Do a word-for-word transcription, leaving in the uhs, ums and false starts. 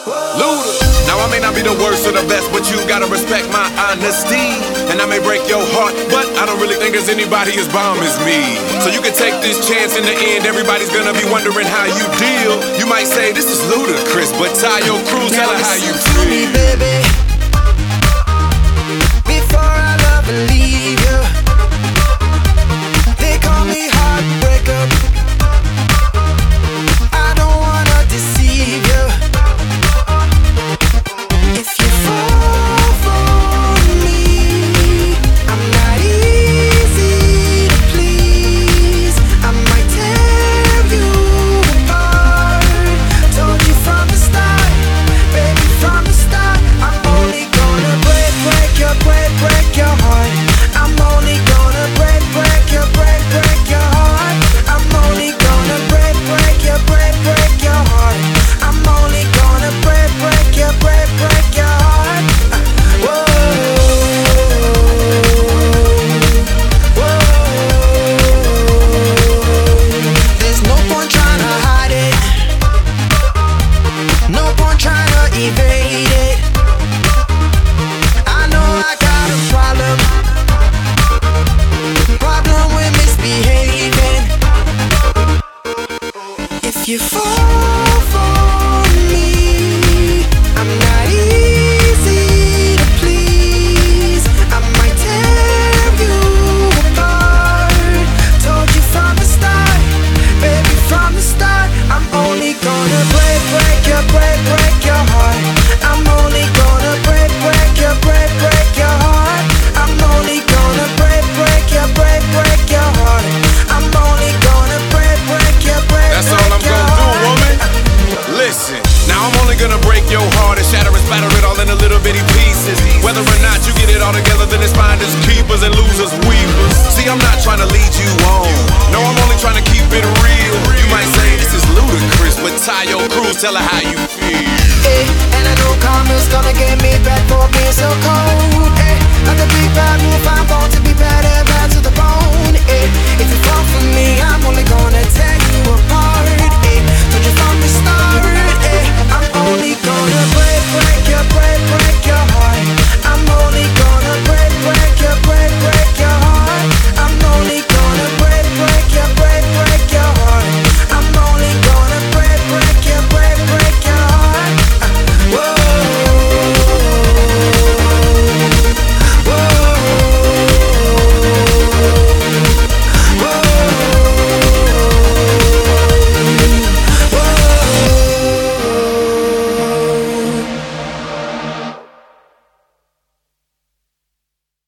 Luda. Now I may not be the worst or the best, but you gotta respect my honesty. And I may break your heart, but I don't really think there's anybody as bomb as me. So you can take this chance. In the end, everybody's gonna be wondering how you deal. You might say this is ludicrous, but Taio Cruz, tell her how you feel. Me, baby, before I love and leave you, they call me heartbreaker. I don't wanna deceive you. If you fall for me, I'm not easy to please. I might tear you apart. Told you from the start, baby, from the start. I'm only gonna break, break your, break, break your heart. I'm only gonna break, break your, break, break your heart. I'm only gonna break, break your, break, break your heart. I'm only gonna break, break your, break, break your heart. Whoa, whoa. There's no point trying to hide it. No point trying to evade it. I know I got a problem. Problem with misbehaving. If you fall for me, I'm not easy to please. I might tear you apart. Told you from the start, baby, from the start. I'm only gonna break, break your, break, break your heart. I'm only gonna break, break your, break, break your heart. I'm only gonna break, break your, break, break your heart. I'm only gonna break, break your, break, That's break all I'm your gonna do, heart. woman. Listen, now I'm only gonna break your heart and shatter and spatter it all into little bitty pieces. Whether or not you get it all together, then it's finders keepers and losers weavers. See, I'm not trying to lead you on. No, I'm only trying to keep it real. You might say this is ludicrous, but Taio Cruz, tell her how you feel. Eh, and I know karma's gonna get me back for being so cold. Eh, like a big bad wolf, I'm born to be bad and bad to the bone. Eh, if you fall for me, I'm only gonna tear you apart. Eh, told you from the start.